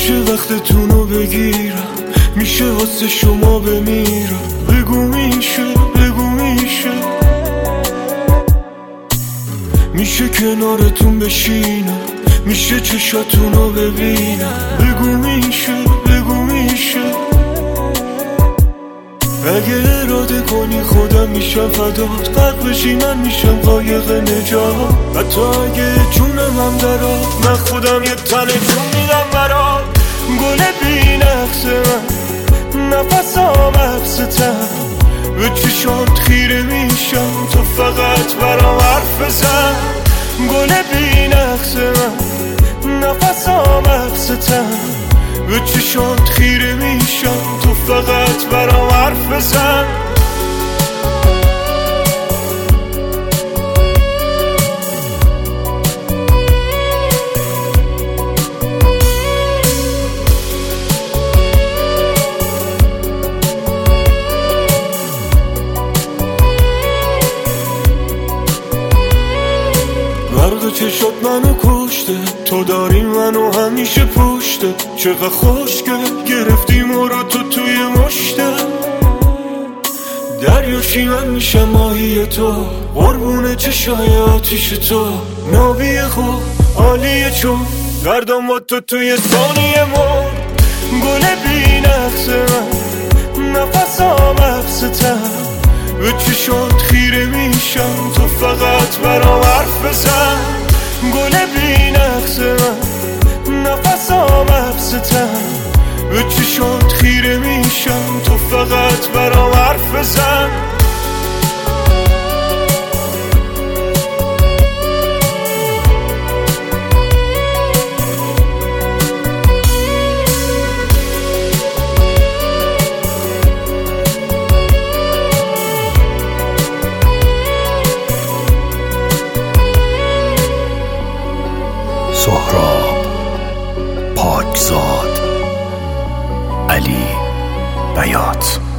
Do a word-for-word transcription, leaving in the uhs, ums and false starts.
میشه وقتتونو بگیرم، میشه واسه شما بمیرم. بگو میشه، بگو میشه، میشه کنارتون بشینم، میشه چشاتونو ببینم. بگو میشه، بگو میشه، اگه اراده کنی خودم میشم فدات. غرق بشی من میشم قایق نجات. حتی اگه جونم هم درات، من خودم یه تنه جون میدم برات. گل بی نقص من، نفسام عکستم، به چشات خیره میشم تو فقط برام حرف بزن. گل بی نقص من، نفسام عکستم، به چشات خیره میشم تو فقط برام حرف بزن. برق چشات منو کشته، تو داری منو همیشه پشته. چقدر خوشگل گرفتی مرا تو توی مشته. دریاشی من میشم ماهی تو، قربون چشای آتیش تو. نابی خوب عالیه چون گردم با تو توی ثانیه مر. گل بی نقص من، نفسام عکستم، به چشات خیره میشم تو فقط برام حرف بزن. گل بی نقص من، نفسام عکستم، به چشات خیره میشم تو فقط برام حرف بزن. سهراب پاکزاد، علی بیات.